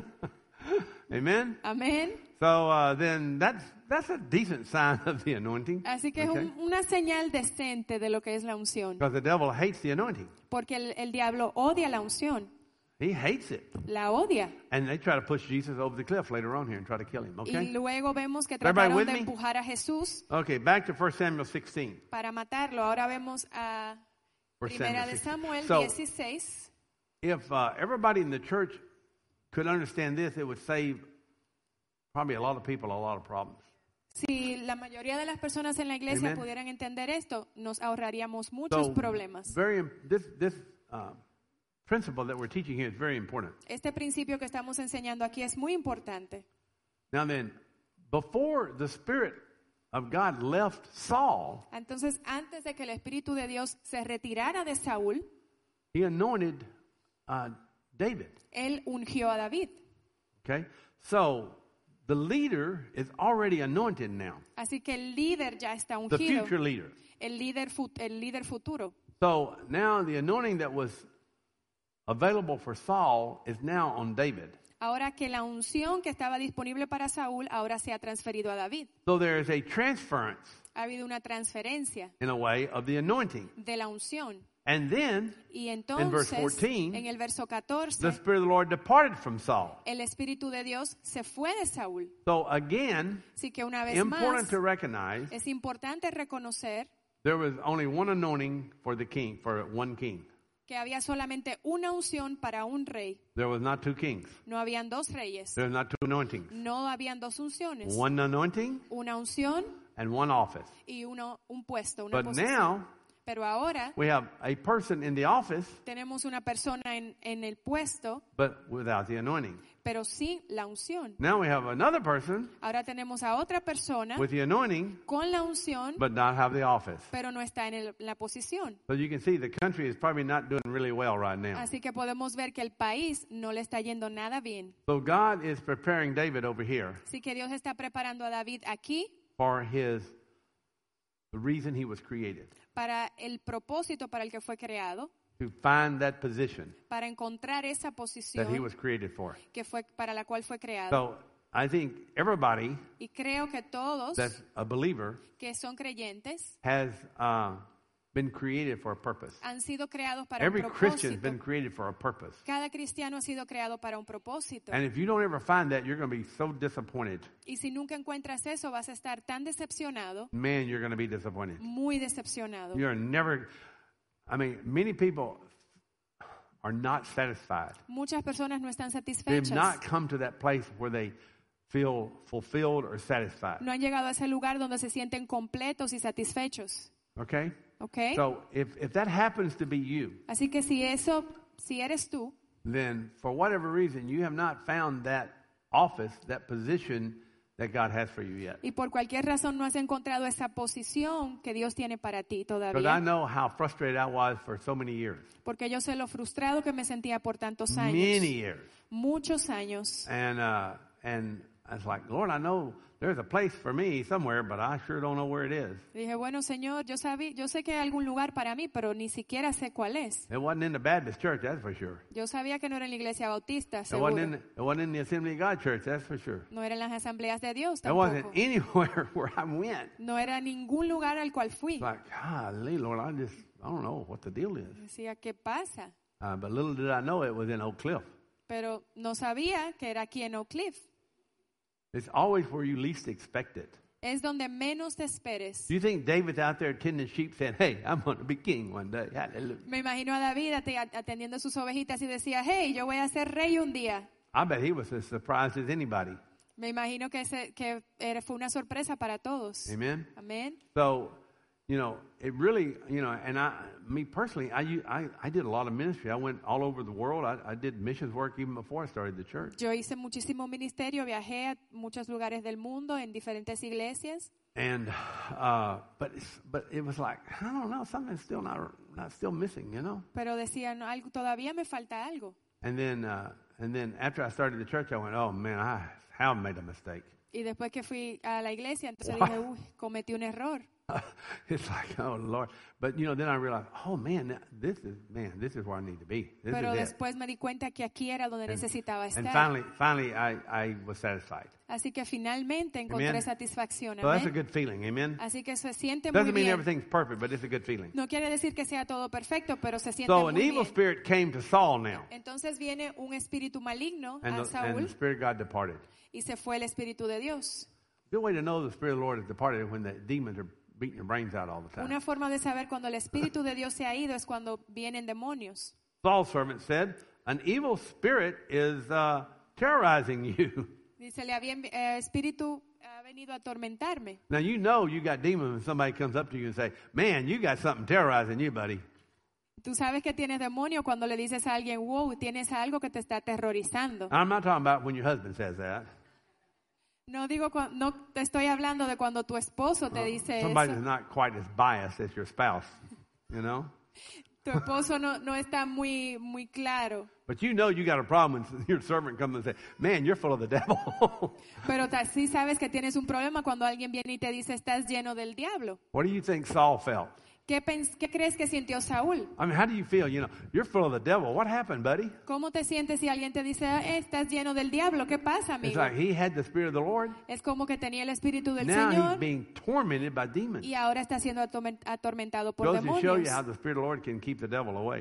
Amen? Amén. So then that's a decent sign of the anointing. Así que es Okay? una señal decente de lo que es la unción. Because the devil hates the anointing. Porque el diablo odia la unción. He hates it. La odia. And they try to push Jesus over the cliff later on here and try to kill him, Y okay? luego vemos que Everybody trataron with de me? empujar a Jesús Okay, back to 1 Samuel 16. para matarlo. Ahora vemos a 1 Primera de 16. Samuel So, 16. if everybody in the church could understand this, it would save probably a lot of people a lot of problems. Si la mayoría de las personas en la iglesia Amen. pudieran entender esto, nos ahorraríamos muchos So, problemas. this principle that we're teaching here is very important. Este principio que estamos enseñando aquí es muy importante. Now then, before the Spirit of God left Saul, Entonces, antes de que el Espíritu de Dios se retirara de Saúl, he anointed David. Él ungió a David. Okay? So, the leader is already anointed now. Así que el líder ya está The ungido. future leader. El líder futuro. So, now the anointing that was available for Saul is now on David. Ahora que la unción que estaba disponible para Saúl ahora se ha transferido a David. So, there is a transference, Ha habido una transferencia in a way, of the anointing. de la unción. And then, Y verse entonces, 14, en el verso the 14, Spirit of the Lord departed from Saul. el Espíritu de Dios se fue de Saúl. So, again, Así que una vez important más, to recognize es importante reconocer there was only one anointing for the king, for one king. que había solamente una unción para un rey. There was not two kings. No habían dos reyes. There was not two anointings. No habían dos unciones. One anointing Una unción and one office. y un puesto, una But posición. now Pero ahora we have a person in the office, tenemos una persona en el puesto, but without the anointing. pero sin la unción. Now we have another person Ahora tenemos a otra persona with the anointing, con la unción, but not have the office. pero no está en la posición. So you can see the country is probably not doing really well right now. Así que podemos ver que el país no le está yendo nada bien. So God is preparing David over here Así que Dios está preparando a David aquí for the reason he was created, para el propósito para el que fue creado, to find that position para encontrar esa that he posición was created for. que fue para la cual fue creado. So I think everybody Y creo que todos that's a believer que son creyentes has been created for a purpose. han sido creados para un Every Christian has propósito. been created for a purpose. Cada cristiano ha sido creado para un propósito. And if you don't ever find that, you're going to be so disappointed. Y si nunca encuentras eso, vas a estar tan decepcionado, Man, you're going to be disappointed. muy decepcionado. You're never, many people are not satisfied. Muchas personas no están They've satisfechas. not come to that place where they feel fulfilled or satisfied. No han llegado a ese lugar donde se sienten completos y satisfechos. Okay? ¿Ok? So if that happens to be you, Así que si eres tú, then for whatever reason you have not found that office, that position that God has for you yet. y por cualquier razón no has encontrado esa posición que Dios tiene para ti Because I todavía, know how frustrated I was for so many years. porque yo sé lo frustrado que me sentía por tantos años, Many years. muchos años. And I was like, Lord, I know there's a place for me somewhere, but I sure don't know where it is. Y dije, bueno, Señor, yo sé que hay algún lugar para mí, pero ni siquiera sé cuál es. It wasn't in the Baptist church, that's for sure. Yo sabía que no era en la iglesia bautista, It seguro. wasn't in the Assembly of God church, that's for sure. No era en las asambleas de Dios It wasn't tampoco. anywhere where I went. No era ningún lugar al cual fui. It's like, golly, Lord, I don't know what the deal is. Decía, ¿qué pasa? But little did I know it was in Oak Cliff. Pero no sabía que era aquí en Oak Cliff. It's always where you least expect it. Es donde menos te esperes. Do you think David's out there tending sheep saying, hey, I'm going to be king one day? Hallelujah. Me imagino a David atendiendo sus ovejitas y decía, hey, yo voy a ser rey un día. I bet he was as surprised as anybody. Me imagino que fue una sorpresa para todos. Amen? Amén. So, it really, and me personally, I did a lot of ministry. I went all over the world. I did missions work even before I started the church. Yo hice muchísimo ministerio, viajé a muchos lugares del mundo, en diferentes iglesias. And, but it was like, I don't know, something's still not still missing, Pero decían, todavía me falta algo. And then after I started the church, I went, oh man, I have made a mistake. Y después que fui a la iglesia, entonces dije, cometí un error. It's like, oh Lord. But then I realized, oh man, this is where I need to be. This Pero is it. después me di cuenta que aquí era donde necesitaba And estar. finally I was satisfied. Así que finalmente encontré Amen. satisfacción. So that's a Amén. good feeling, amen? Así que se siente muy Doesn't mean bien. everything's perfect, but it's a good feeling. No quiere decir que sea todo perfecto, pero se siente So an muy evil bien. spirit came to Saul now, Entonces viene un espíritu maligno and a the Saúl Spirit of God departed. y se fue el espíritu de Dios. Good way to know the Spirit of the Lord has departed is when the demons are beating your brains out all the time. Una forma de saber cuando el espíritu de Dios se ha ido es cuando vienen demonios. Saul's servant said, an evil spirit is terrorizing you. Dice, espíritu ha venido a atormentarme. Now you got demons when somebody comes up to you and say, man, you got something terrorizing you, buddy. Tú sabes que tienes demonio cuando le dices a alguien, wow, tienes algo que te está aterrorizando. I'm not talking about when your husband says that. No te estoy hablando de cuando tu esposo te dice Somebody that's eso. not quite as biased as your spouse, Tu esposo no está muy claro. But you got a problem when your servant comes and says, man, you're full of the devil. Pero sí sabes que tienes un problema cuando alguien viene y te dice, estás lleno del diablo. What do you think Saul felt? ¿Qué crees que sintió Saúl? I mean, how do you feel? You're full of the devil. What happened, buddy? ¿Cómo te sientes si alguien te dice, estás lleno del diablo? ¿Qué pasa, It's amigo? like he had the Spirit of the Lord. Es como que tenía el espíritu del Now he's Señor being tormented by demons. y ahora está siendo atormentado por Goes to show you demonios. how the Spirit of the Lord can keep the devil away.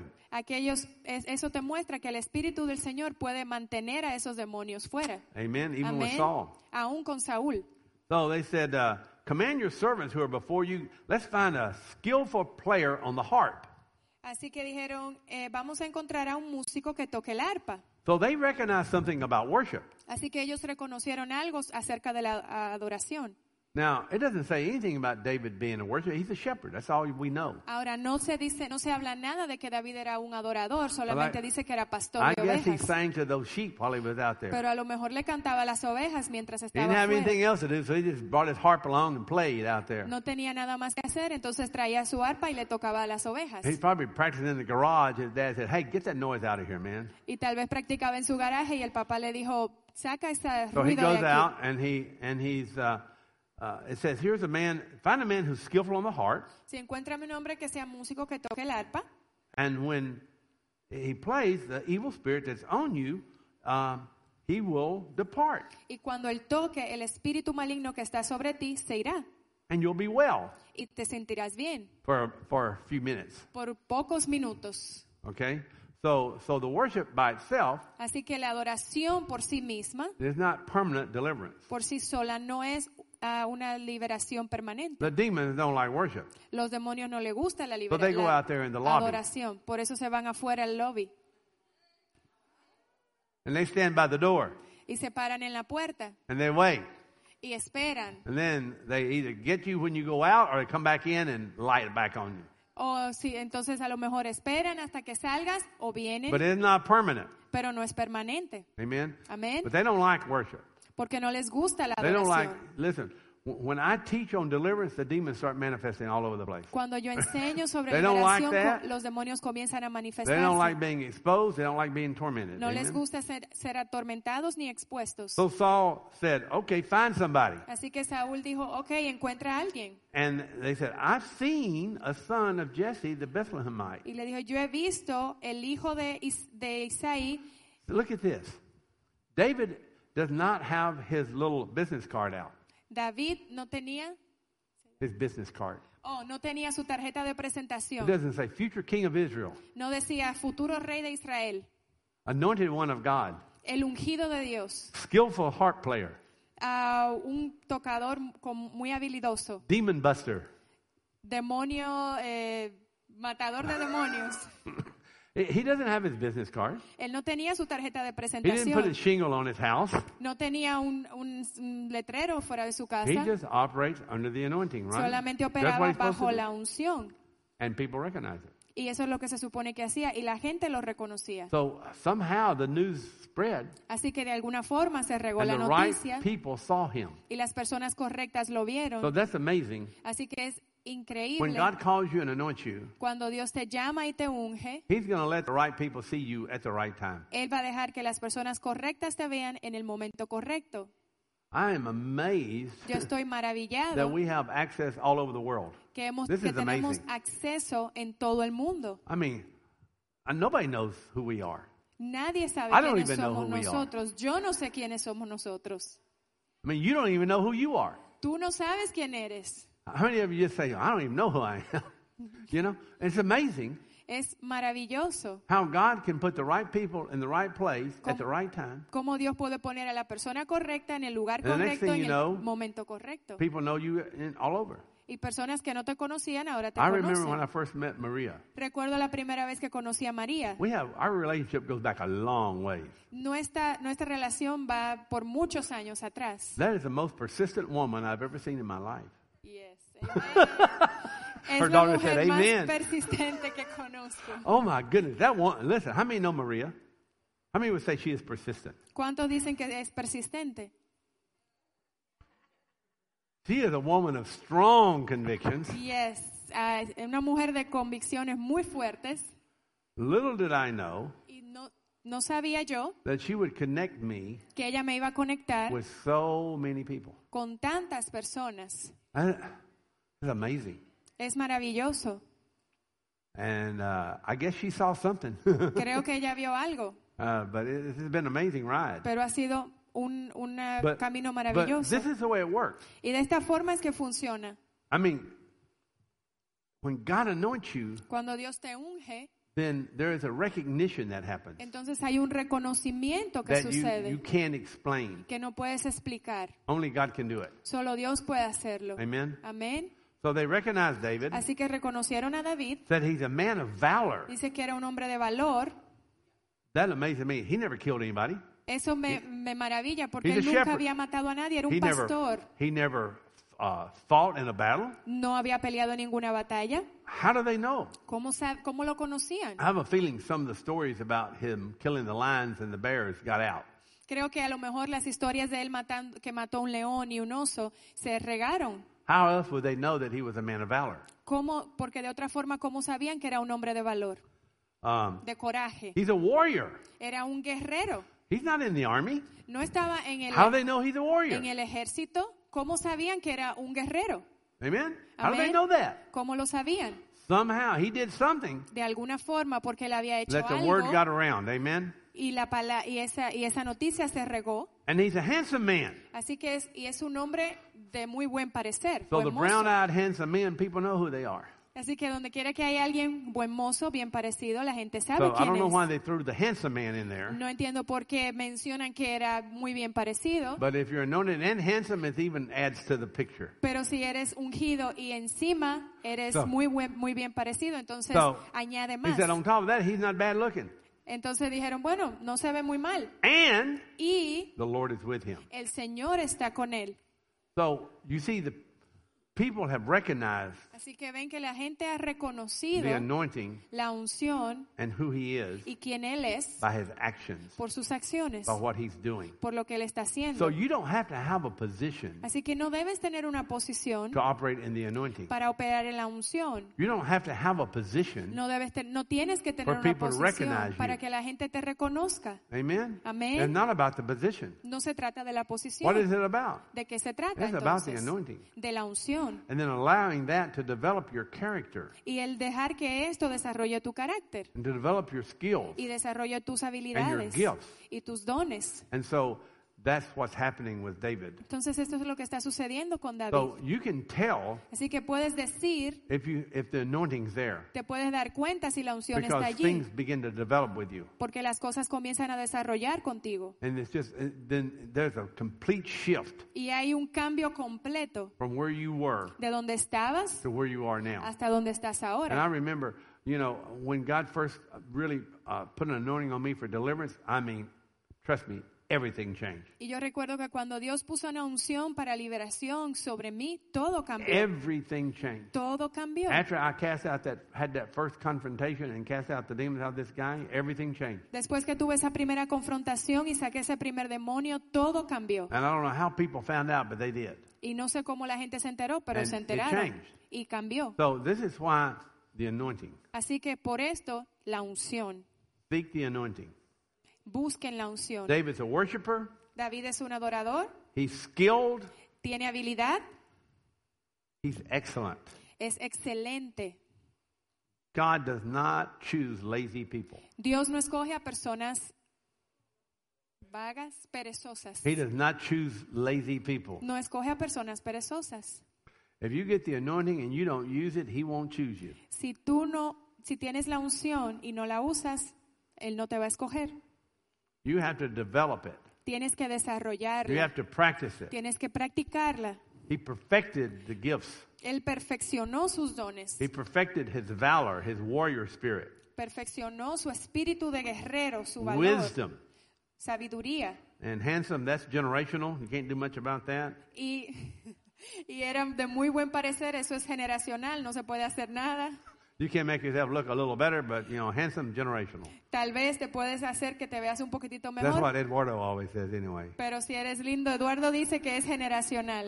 Eso te muestra que el espíritu del Señor puede mantener a esos demonios fuera. Amen. Even with Amén. Saul. Aún con Saúl. So they said, command your servants who are before you. Let's find a skillful player on the harp. Así que dijeron, vamos a encontrar a un músico que toque el arpa. So they recognized something about worship. Así que ellos reconocieron algo acerca de la adoración. Now, it doesn't say anything about David being a worshiper. He's a shepherd. That's all we know. Ahora no se habla nada de que David era un adorador, solamente dice que era pastor I de guess he ovejas. sang to those sheep while he was out there. Pero a lo mejor le cantaba a las ovejas mientras He estaba didn't have afuera. anything else to do, so he just brought his harp along and played out there. No tenía nada más que hacer, entonces traía su arpa y le tocaba a las ovejas. He's probably practicing in the garage. His dad said, hey, get that noise out of here, man. Y tal vez practicaba en su garaje y el papá le dijo, saca ese So he ruido de goes aquí. out and he's, it says, here's a man, find a man who's skillful on the harp. Si encuentra un hombre que sea músico que toque el arpa, And when he plays, the evil spirit that's on you, he will depart. y cuando él toque, el espíritu maligno que está sobre ti se irá And you'll be well y te sentirás bien for a few minutes. por pocos minutos. Okay? So the worship by itself Así que la adoración por sí misma, is not permanent deliverance. por sí sola, no es una liberación permanente. The demons don't like worship. Los demonios no les gusta la So they go out there in the lobby adoración, por eso se van afuera al lobby and they stand by the door y se paran en la puerta and they wait. y esperan. And then they either get you when you go out or they come back in and light it back on you. O sí, entonces a lo mejor esperan hasta que salgas o vienen, But it's not permanent. pero no es permanente. Amen? Amén. But they don't like worship. Porque no les gusta la They don't like, adoración. listen, when I teach on deliverance, the demons start manifesting all over the place. Cuando yo enseño sobre They don't like liberación, that. los demonios comienzan a They don't manifestarse. like being exposed. They don't like being tormented. No les Amen? gusta ser atormentados ni expuestos. So Saul said, okay, find somebody. Así que Saúl dijo, ok, encuentra a alguien. And they said, I've seen a son of Jesse the Bethlehemite. Y le dijo, yo he visto el hijo de Isaí. Look at this. David does not have his little business card out, David no tenía, his business card. no tenía su tarjeta de It presentación. doesn't say future king of Israel, No decía futuro rey de Israel, anointed one of God, el ungido de Dios, skillful harp player, un tocador muy habilidoso, demon buster. demonio, matador de demonios. He doesn't have his business card. Él no tenía su tarjeta de He didn't put presentación. a shingle on his house. No tenía un letrero fuera de su He casa. just operates under the anointing, right? Solamente That's what operaba he's supposed to bajo do. la unción. And people recognize it. Y eso es lo que se supone que hacía. Y la gente lo reconocía. So somehow the news spread, Así que de alguna forma se regó and la the right noticia. people saw him. Y las personas correctas lo So vieron. that's amazing. Así que es When increíble. God calls you and anoints you, Cuando Dios te llama y te unge, He's going to let the right people see you at the right time. Él va a dejar que las personas correctas te vean en el momento correcto. I am amazed Yo estoy that maravillado we have access all over the world. que This is tenemos amazing. acceso en todo el mundo. I mean, nobody knows who we are. Nadie sabe I don't quiénes even know somos who we are. nosotros. Yo no sé quiénes somos nosotros. I mean, you don't even know who you are. Tú no sabes quién eres. How many of you just say, I don't even know who I am? You know, it's amazing Es maravilloso how God can put the right people in the right place at the right time. cómo Dios puede poner a la persona correcta en el lugar And the next correcto thing en you el know, momento correcto. People know you all over. Y personas que no te conocían ahora te I remember when I conocen. first met Maria. Recuerdo la primera vez que conocí a María. Our relationship goes back a long ways. Nuestra relación va por muchos años atrás. That is the most persistent woman I've ever seen in my life. Yes. Amen. Es Her la daughter said, mujer más "Amen." persistente que conozco. Oh my goodness, that one. Listen, how many know Maria? How many would say she is persistent? ¿Cuántos dicen que es persistente? She is a woman of strong convictions. Yes. Una mujer de convicciones muy fuertes. Little did I know Y no sabía yo that she would connect me que ella me iba a conectar with so many people. con tantas personas. It's amazing. Es maravilloso. And I guess she saw something. Creo que ella vio algo, But it has been an amazing ride. pero ha sido un But- camino But maravilloso. this is the way it works. Y de esta forma es que funciona. I mean, when God anoints you, Cuando Dios te unge, then there is a recognition that happens entonces hay un reconocimiento que that sucede you can't explain. que no puedes explicar. Only God can do it. Solo Dios puede hacerlo. Amen. Amén. So they recognized David, Así que reconocieron a David. said he's a man of valor. Dice que era un hombre de valor. That amazes me. He never killed anybody. Eso me maravilla porque He's a él nunca shepherd. había matado a nadie. Era un He pastor. never fought in a battle. No había peleado ninguna batalla. How do they know? ¿Cómo lo conocían? I have a feeling some of the stories about him killing the lions and the bears got out. Creo que a lo mejor las historias de él que mató un león y un oso se regaron. How else would they know that he was a man of valor? Porque de otra forma, ¿cómo sabían que era un hombre de valor, de coraje? He's a warrior. Era un guerrero. He's not in the army. No estaba en How do they know he's a warrior? el ejército. ¿Cómo sabían que era un guerrero? Amen? How do they Amén. know that? ¿Cómo lo sabían? Somehow he did something De alguna forma, porque él había hecho that the word algo got around. Amen? y esa noticia se regó. And he's a handsome man. Así que es un hombre de muy buen parecer, So buen the mozo. brown-eyed handsome men, people know who they are. Así que donde quiera que haya alguien buen mozo, bien parecido, la gente sabe So I quién don't know es. why they threw the handsome man in there. No entiendo por qué mencionan que era muy bien parecido, But if you're anointed and handsome, it even adds to the picture. pero si eres ungido y encima eres So- muy bien parecido, entonces So añade he más. said, on top of that, he's not bad looking. Entonces dijeron, bueno, no se ve muy mal And y the Lord is with him. el Señor está con él. So you see, the people have recognized Así que ven que la gente ha reconocido the anointing la unción and who he is y quién Él es by his actions, por sus acciones, by what he's doing. por lo que Él está So haciendo. you don't have to have a position Así que no debes tener una posición to operate in the anointing. para operar en la unción. You don't have to have a position. No tienes que tener For una people to posición recognize you. para que la gente te reconozca. Amen? Amén. It's not about the position. No se trata de la What is posición. it about? ¿De qué se trata It's about the entonces? anointing. De la unción. And then allowing that to develop your character Y el dejar que esto desarrolle tu carácter and to develop your skills. y desarrolle tus habilidades gifts. y tus dones. And so that's what's happening with David. Entonces esto es lo que está sucediendo con David. So you can tell Así que puedes decir, if the anointing's there te puedes dar cuenta si la unción está because allí, things begin to develop with you. porque las cosas comienzan a desarrollar contigo. And it's just then there's a complete shift Y hay un cambio completo from where you were de donde estabas to where you are now. hasta donde estás And I ahora. remember, when God first really put an anointing on me for deliverance, I mean, trust me, everything changed. Y yo recuerdo que cuando Dios puso una unción para liberación sobre mí, todo cambió. Everything changed. Todo cambió. After I had that first confrontation and cast out the demons out of this guy, everything changed. Después que tuve esa primera confrontación y saqué ese primer demonio, todo cambió. And I don't know how people found out, but they did. Y no sé cómo la gente se enteró, pero And se it enteraron. changed. Y cambió. So this is why the anointing. Así que por esto, la unción. Seek the anointing. Busquen la unción. David's a worshiper. David es un adorador, He's skilled. tiene habilidad, He's excellent. es excelente. God does not choose lazy people. Dios no escoge a personas vagas, perezosas. He does not choose lazy people. No escoge a personas perezosas. If you get the anointing and you don't use it, he won't choose you. Si tienes la unción y no la usas, Él no te va a escoger. You have to develop it. Tienes que You desarrollarla. have to practice it. Tienes que practicarla. He perfected the gifts. Él perfeccionó sus dones. He perfected his valor, his warrior spirit, Perfeccionó su espíritu de guerrero, su valor, wisdom, sabiduría. and handsome. That's generational. You can't do much about that. Y era de muy buen parecer, eso es generacional, no se puede hacer nada. You can't make yourself look a little better, but handsome, generational. Tal vez te puedes hacer que te veas un poquitito That's mejor, what Eduardo always says anyway. pero si eres lindo, Eduardo dice que es generacional.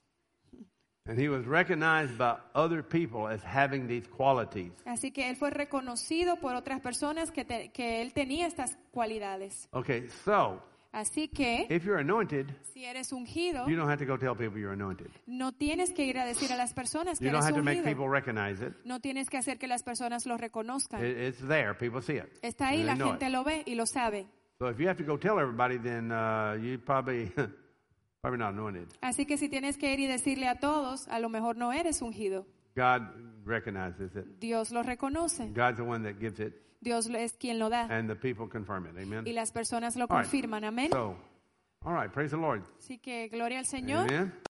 And he was recognized by other people as having these qualities. Así que él fue reconocido por otras personas que él tenía estas cualidades. Okay, so Así que if you're anointed, si eres ungido, you don't have to go tell people you're anointed. no tienes que ir a decir a las personas que You don't eres have to make ungido. people recognize it. No tienes que hacer que las personas lo reconozcan. It's there. People see it. Está ahí, And la they know gente it. lo ve y lo sabe. So if you have to go tell everybody, then you probably not anointed. Así que si tienes que ir y decirle a todos, a lo mejor no eres ungido. God recognizes it. Dios lo reconoce. God's the one that gives it, Dios es quien lo da. and the people confirm it. Amen. Y las personas lo All right. confirman. Amén. So, all right, praise the Lord. Así que gloria al Señor. Amen.